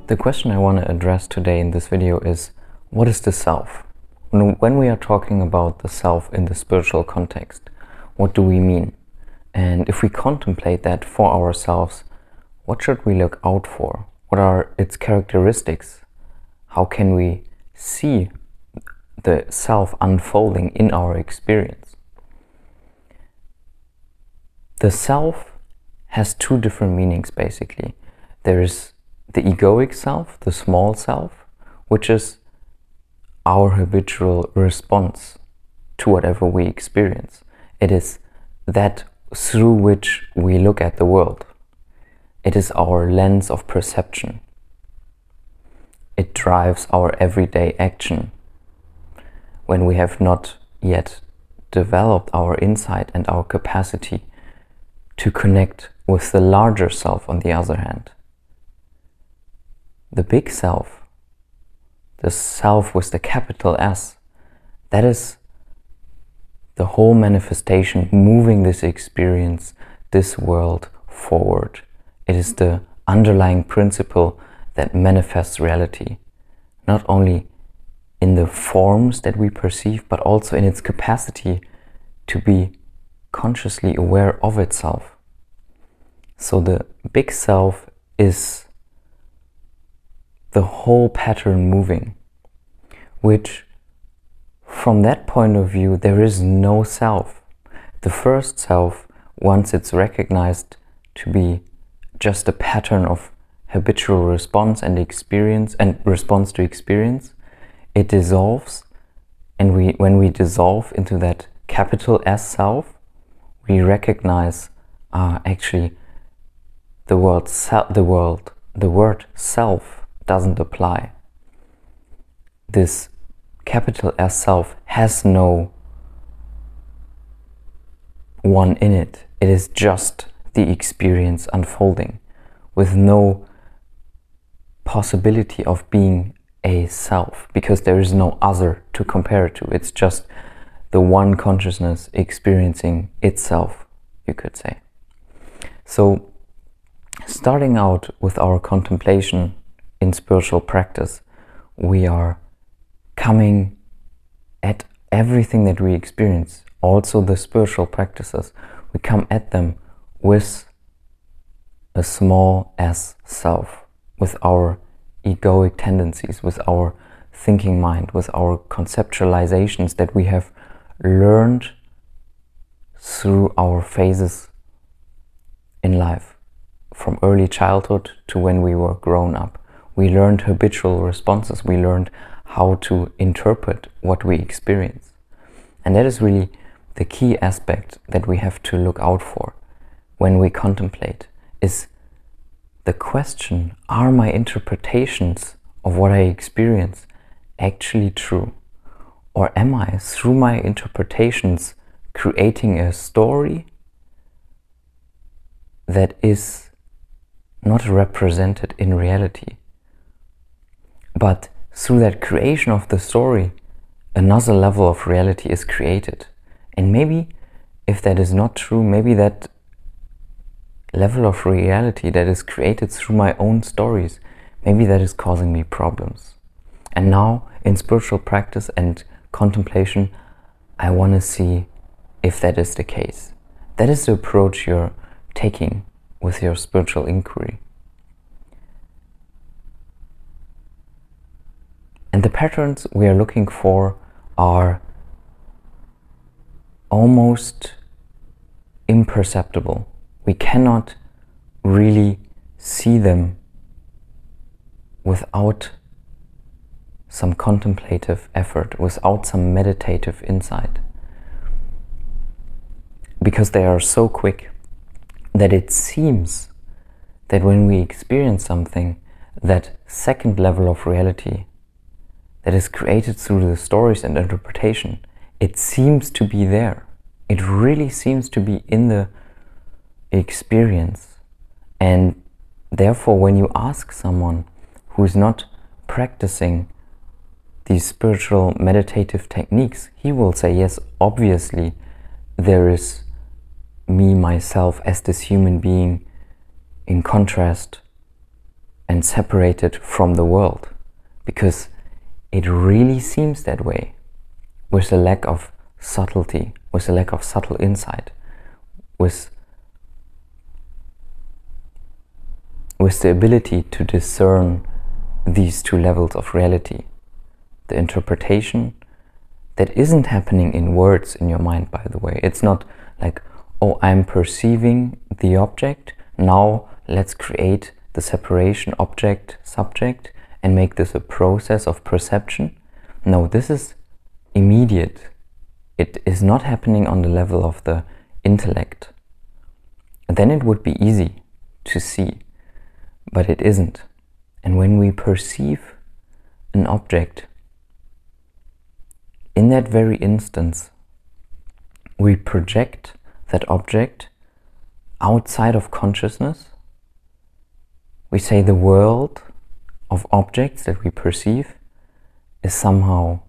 The question I want to address today in this video is, what is the self? When we are talking about the self in the spiritual context, what do we mean? And if we contemplate that for ourselves, what should we look out for? What are its characteristics? How can we see the self unfolding in our experience? The self has two different meanings basically. There is the egoic self, the small self, which is our habitual response to whatever we experience. It is that through which we look at the world. It is our lens of perception. It drives our everyday action when we have not yet developed our insight and our capacity to connect with the larger self on the other hand. The big self, the self with the capital S, that is the whole manifestation moving this experience, this world forward. It is the underlying principle that manifests reality, not only in the forms that we perceive, but also in its capacity to be consciously aware of itself. So the big self is the whole pattern moving, which from that point of view, there is no self. The first self, once it's recognized to be just a pattern of habitual response and experience and response to experience, it dissolves, and when we dissolve into that capital S self, we recognize actually the word self doesn't apply. This capital S self has no one in it. It is just the experience unfolding with no possibility of being a self, because there is no other to compare it to. It's just the one consciousness experiencing itself, you could say. So starting out with our contemplation in spiritual practice, we are coming at everything that we experience, also the spiritual practices, we come at them with a small s self, with our egoic tendencies, with our thinking mind, with our conceptualizations that we have learned through our phases in life, from early childhood to when we were grown up. We learned habitual responses, we learned how to interpret what we experience. And that is really the key aspect that we have to look out for when we contemplate, is the question, are my interpretations of what I experience actually true? Or am I, through my interpretations, creating a story that is not represented in reality? But through that creation of the story, another level of reality is created. And maybe, if that is not true, maybe that level of reality that is created through my own stories, maybe that is causing me problems. And now, in spiritual practice and contemplation, I want to see if that is the case. That is the approach you're taking with your spiritual inquiry. And the patterns we are looking for are almost imperceptible. We cannot really see them without some contemplative effort, without some meditative insight. Because they are so quick that it seems that when we experience something, that second level of reality that is created through the stories and interpretation, it seems to be there. It really seems to be in the experience. And therefore, when you ask someone who is not practicing these spiritual meditative techniques, he will say, yes, obviously there is me, myself, as this human being, in contrast and separated from the world, because it really seems that way, with a lack of subtlety, with a lack of subtle insight, with the ability to discern these two levels of reality. The interpretation that isn't happening in words in your mind, by the way. It's not like, oh, I'm perceiving the object, now let's create the separation object-subject and make this a process of perception. No, this is immediate. It is not happening on the level of the intellect. Then it would be easy to see, but it isn't. And when we perceive an object, in that very instance, we project that object outside of consciousness. We say the world of objects that we perceive is somehow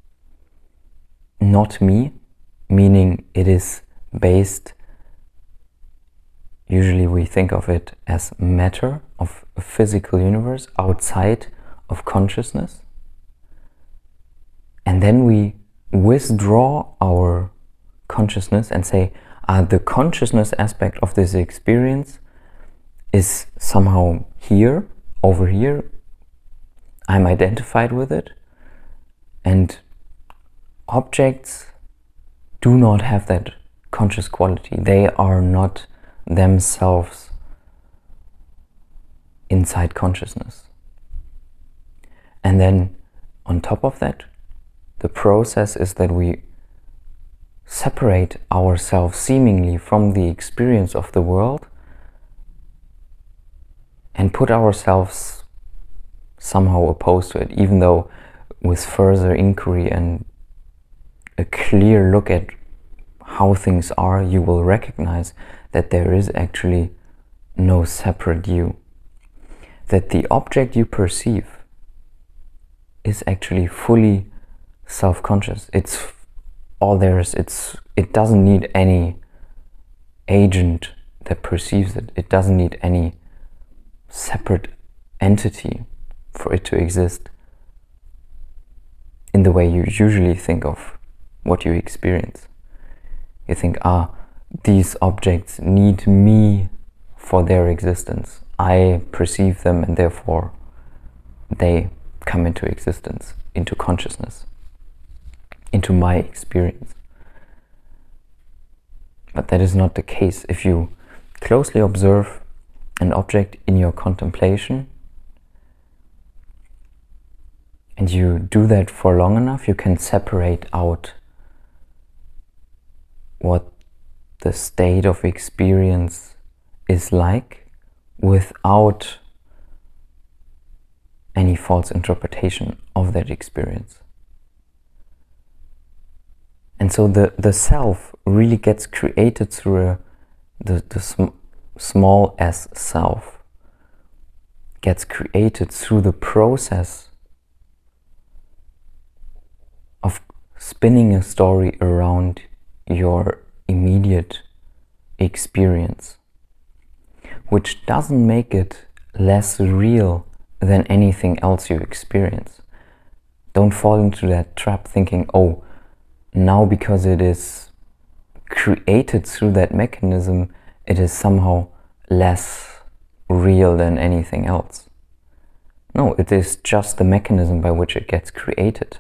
not me, meaning it is based, usually we think of it as matter of a physical universe outside of consciousness. And then we withdraw our consciousness and say, the consciousness aspect of this experience is somehow here, over here. I'm identified with it. And objects do not have that conscious quality. They are not themselves inside consciousness. And then on top of that, the process is that we separate ourselves seemingly from the experience of the world and put ourselves somehow opposed to it, even though with further inquiry and a clear look at how things are, you will recognize that there is actually no separate you. That the object you perceive is actually fully self-conscious. It's all there is. It doesn't need any agent that perceives it. It doesn't need any separate entity for it to exist in the way you usually think of what you experience. You think, these objects need me for their existence. I perceive them and therefore they come into existence, into consciousness, into my experience. But that is not the case. If you closely observe an object in your contemplation, and you do that for long enough, you can separate out what the state of experience is like without any false interpretation of that experience. And so the self really gets created through the small s self gets created through the process of spinning a story around your immediate experience, which doesn't make it less real than anything else you experience. Don't fall into that trap thinking, oh, now because it is created through that mechanism, it is somehow less real than anything else. No, it is just the mechanism by which it gets created.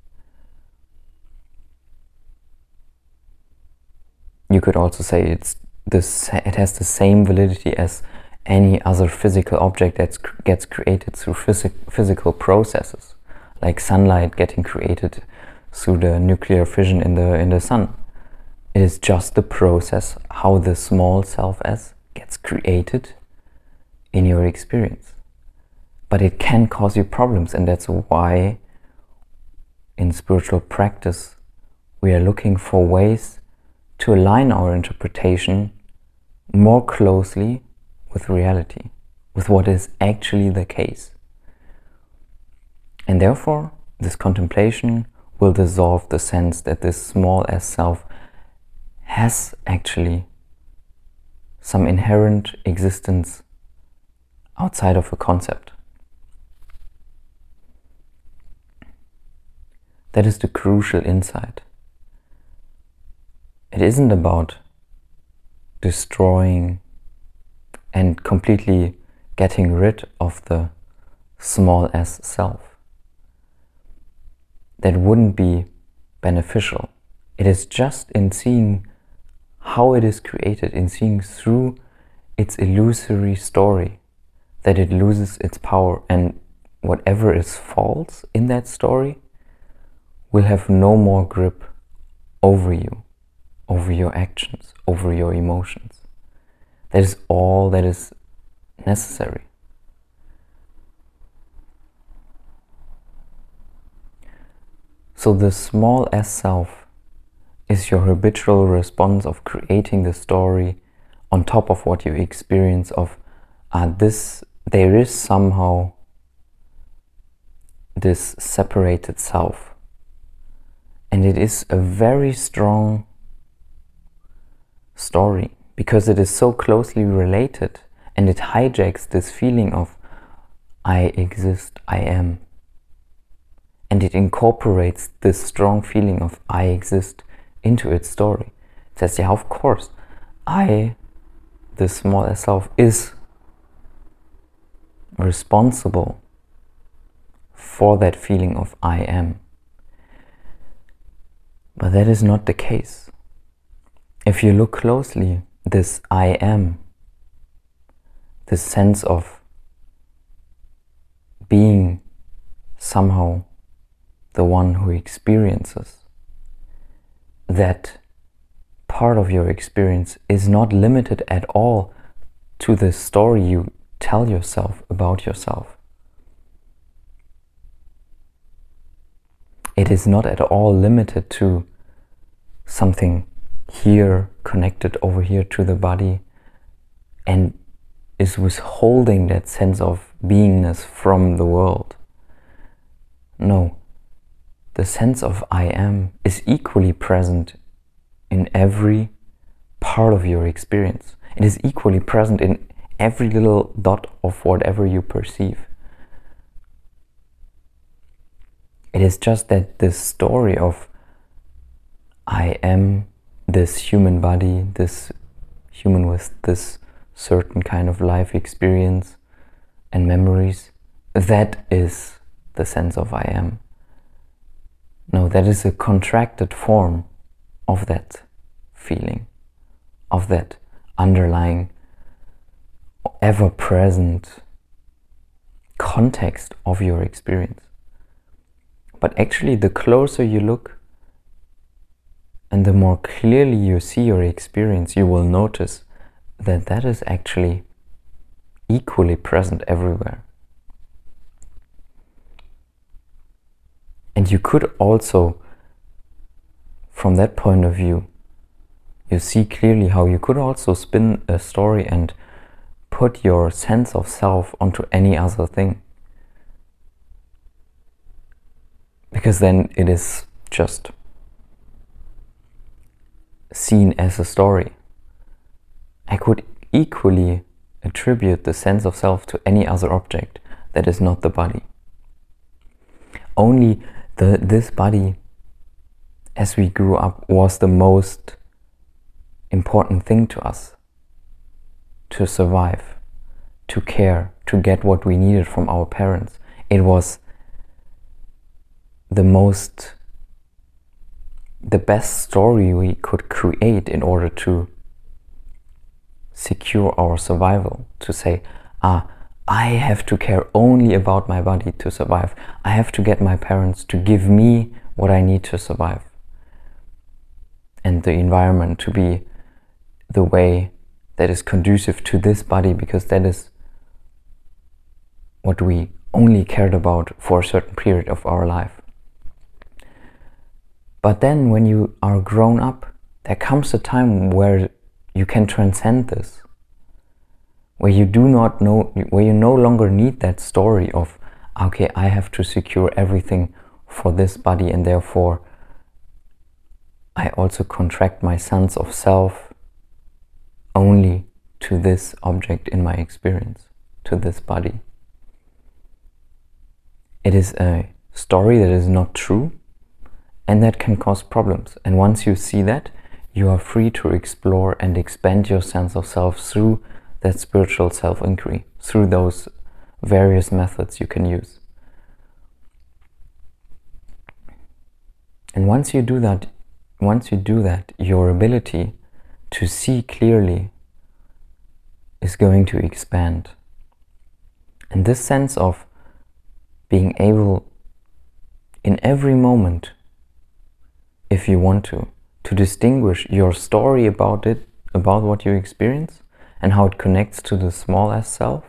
You could also say it has the same validity as any other physical object that gets created through physical processes, like sunlight getting created through the nuclear fission in the sun. It is just the process how the small self S gets created in your experience. But it can cause you problems, and that's why in spiritual practice we are looking for ways to align our interpretation more closely with reality, with what is actually the case. And therefore, this contemplation will dissolve the sense that this small s self has actually some inherent existence outside of a concept. That is the crucial insight. It isn't about destroying and completely getting rid of the small s self. That wouldn't be beneficial. It is just in seeing how it is created, in seeing through its illusory story, that it loses its power, and whatever is false in that story will have no more grip over you, over your actions, over your emotions. That is all that is necessary. So the small s self is your habitual response of creating the story on top of what you experience of there is somehow this separated self. And it is a very strong story because it is so closely related, and it hijacks this feeling of I exist, I am. And it incorporates this strong feeling of I exist into its story. It says, yeah, of course, I, the small s self, is responsible for that feeling of I am. But that is not the case. If you look closely, this I am, this sense of being somehow the one who experiences, that part of your experience is not limited at all to the story you tell yourself about yourself. It is not at all limited to something here connected over here to the body and is withholding that sense of beingness from the world. No, the sense of I am is equally present in every part of your experience. It is equally present in every little dot of whatever you perceive. It is just that this story of I am this human body, this human with this certain kind of life experience and memories, that is the sense of I am. No, that is a contracted form of that feeling, of that underlying, ever-present context of your experience. But actually, the closer you look and the more clearly you see your experience, you will notice that that is actually equally present everywhere. And you could also, from that point of view, you see clearly how you could also spin a story and put your sense of self onto any other thing. Because then it is just seen as a story. I could equally attribute the sense of self to any other object that is not the body. Only this body, as we grew up, was the most important thing to us, to survive, to care, to get what we needed from our parents. It was the best story we could create in order to secure our survival, to say, I have to care only about my body to survive. I have to get my parents to give me what I need to survive. And the environment to be the way that is conducive to this body, because that is what we only cared about for a certain period of our life. But then when you are grown up, there comes a time where you can transcend this, where you no longer need that story of, okay, I have to secure everything for this body, and therefore I also contract my sense of self only to this object in my experience. to this body. It is a story that is not true and that can cause problems. And once you see that, you are free to explore and expand your sense of self through that spiritual self-inquiry, through those various methods you can use. And once you do that, your ability to see clearly is going to expand. And this sense of being able in every moment, if you want to distinguish your story about what you experience and how it connects to the small S self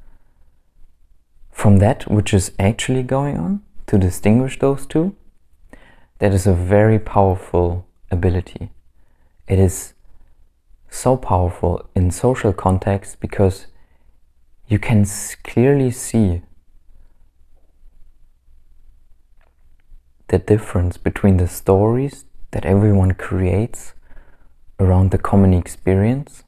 from that which is actually going on, to distinguish those two, that is a very powerful ability. It is so powerful in social context because you can clearly see the difference between the stories that everyone creates around the common experience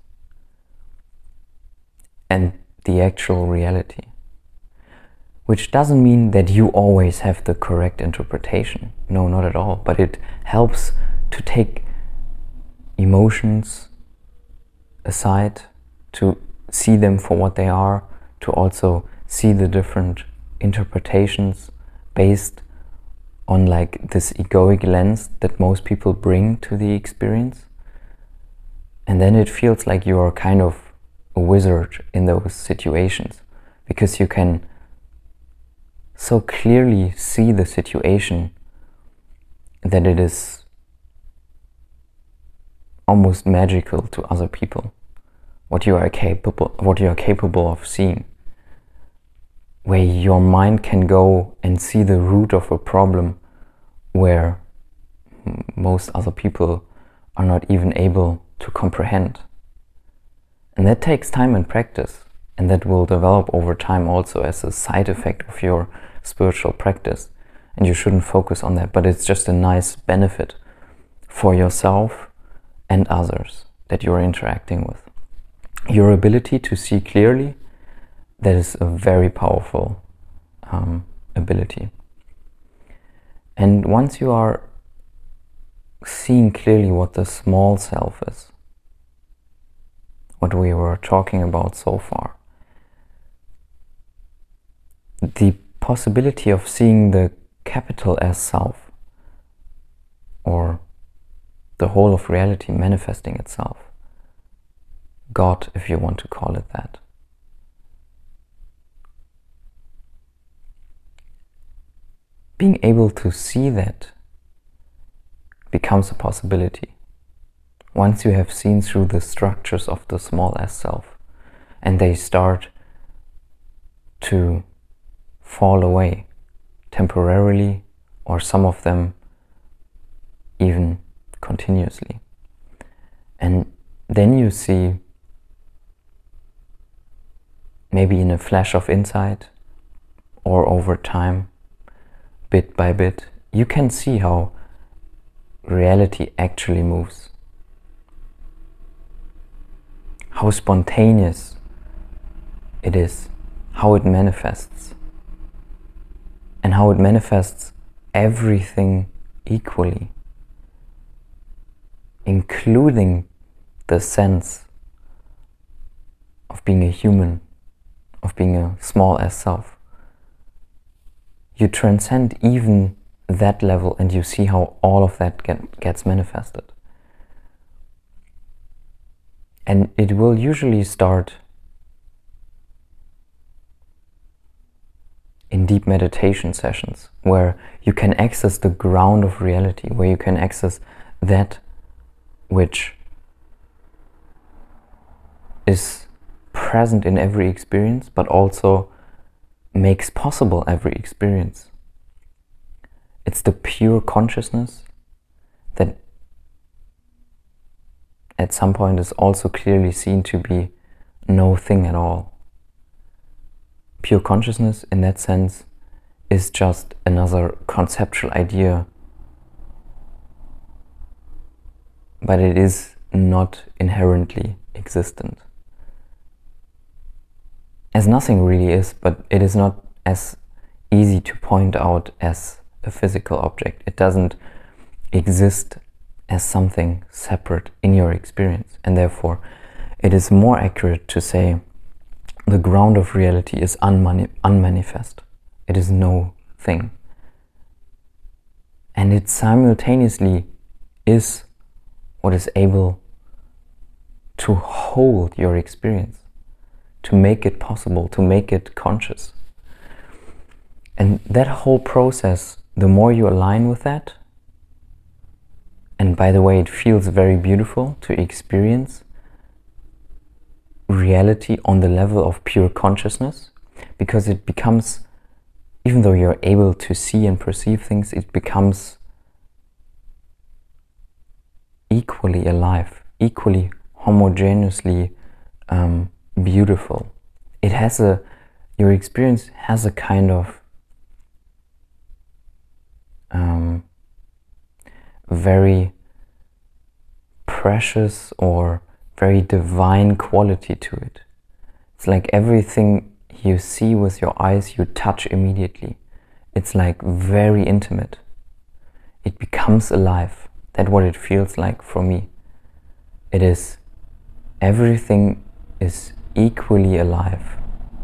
and the actual reality. Which doesn't mean that you always have the correct interpretation. No, not at all. But it helps to take emotions aside, to see them for what they are, to also see the different interpretations based on like this egoic lens that most people bring to the experience. And then it feels like you are kind of a wizard in those situations, because you can so clearly see the situation that it is almost magical to other people what you are capable of seeing, where your mind can go and see the root of a problem where most other people are not even able to comprehend. And that takes time and practice, and that will develop over time also as a side effect of your spiritual practice. And you shouldn't focus on that, but it's just a nice benefit for yourself and others that you're interacting with. Your ability to see clearly, that is a very powerful ability. And once you are seeing clearly what the small self is, what we were talking about so far, the possibility of seeing the capital S self, or the whole of reality manifesting itself, God, if you want to call it that, being able to see that becomes a possibility once you have seen through the structures of the small S self, and they start to fall away temporarily, or some of them even continuously. And then you see, maybe in a flash of insight or over time, bit by bit, you can see how reality actually moves, how spontaneous it is, how it manifests, and how it manifests everything equally, including the sense of being a human, of being a small S self. You transcend even that level, and you see how all of that gets manifested. And it will usually start in deep meditation sessions, where you can access the ground of reality, where you can access that which is present in every experience, but also makes possible every experience. It's the pure consciousness that at some point is also clearly seen to be no thing at all. Pure consciousness, in that sense, is just another conceptual idea, but it is not inherently existent. as nothing really is, but it is not as easy to point out as a physical object. It doesn't exist as something separate in your experience, and therefore it is more accurate to say the ground of reality is unmanifest. It is no thing. And it simultaneously is what is able to hold your experience, to make it possible, to make it conscious. And that whole process, the more you align with that, and by the way, it feels very beautiful to experience reality on the level of pure consciousness, because it becomes, even though you're able to see and perceive things, it becomes equally alive, equally homogeneously beautiful. It has your experience has a kind of very precious or very divine quality to it. It's like everything you see with your eyes, you touch immediately. It's like very intimate. It becomes alive. That's what it feels like for me. It is, everything is equally alive.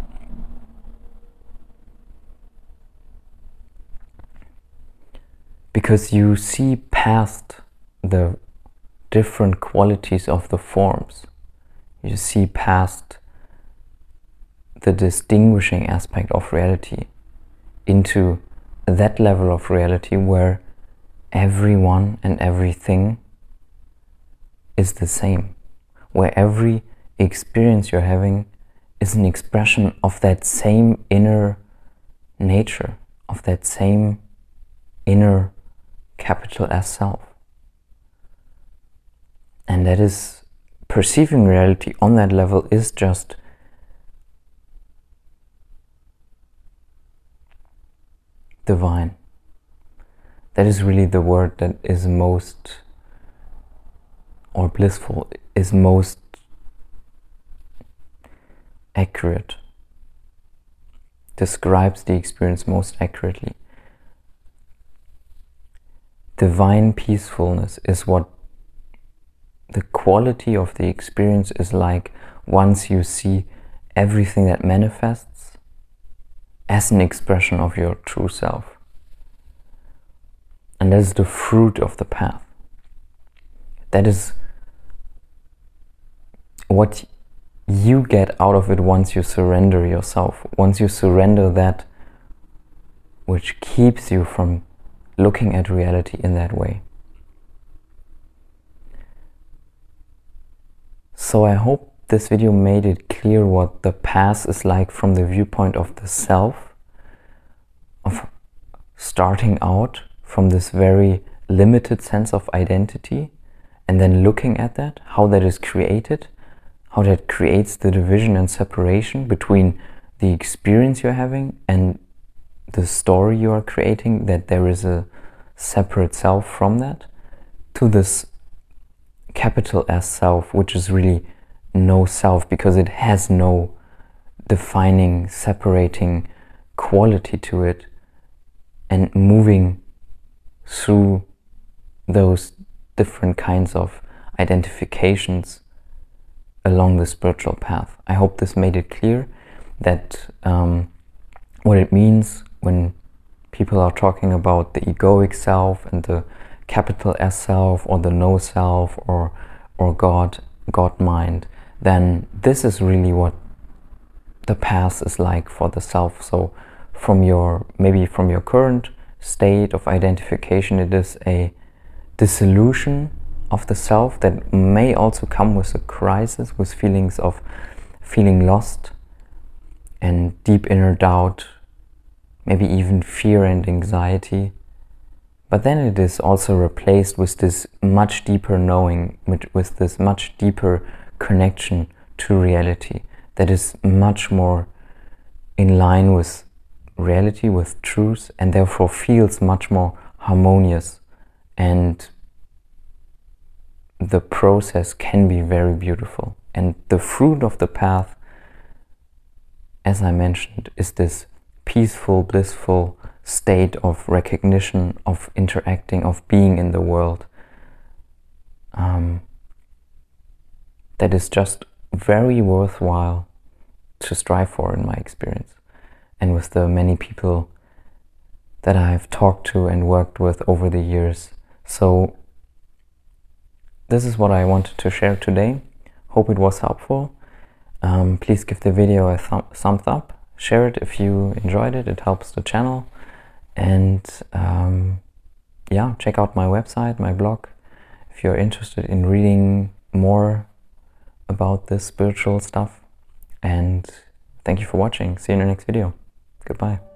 Because you see past the different qualities of the forms. You see past the distinguishing aspect of reality into that level of reality where everyone and everything is the same, where every experience you're having is an expression of that same inner nature, of that same inner capital S self. And that is, perceiving reality on that level is just divine. That is really the word that is most, or blissful, is most accurate, describes the experience most accurately. Divine peacefulness is what the quality of the experience is like once you see everything that manifests as an expression of your true self. And that is the fruit of the path. That is what you get out of it once you surrender yourself, once you surrender that which keeps you from looking at reality in that way. So I hope this video made it clear what the path is like from the viewpoint of the self, of starting out from this very limited sense of identity and then looking at that, how that is created, how that creates the division and separation between the experience you're having and the story you are creating, that there is a separate self from that, to this capital S self, which is really no self because it has no defining, separating quality to it, and moving through those different kinds of identifications along the spiritual path. I hope this made it clear that what it means when people are talking about the egoic self and the capital S self, or the no self, or God mind, then this is really what the path is like for the self. So maybe from your current state of identification, it is a dissolution of the self that may also come with a crisis, with feelings of feeling lost and deep inner doubt, maybe even fear and anxiety. But then it is also replaced with this much deeper knowing, with this much deeper connection to reality that is much more in line with reality, with truth, and therefore feels much more harmonious, and the process can be very beautiful. And the fruit of the path as I mentioned, is this peaceful, blissful state of recognition, of interacting, of being in the world. That is just very worthwhile to strive for, in my experience, and with the many people that I've talked to and worked with over the years. So this is what I wanted to share today. Hope it was helpful. Please give the video a thumbs up. Share it if you enjoyed it. It helps the channel. And yeah, check out my website, my blog, if you're interested in reading more about this spiritual stuff. And thank you for watching. See you in the next video. Goodbye.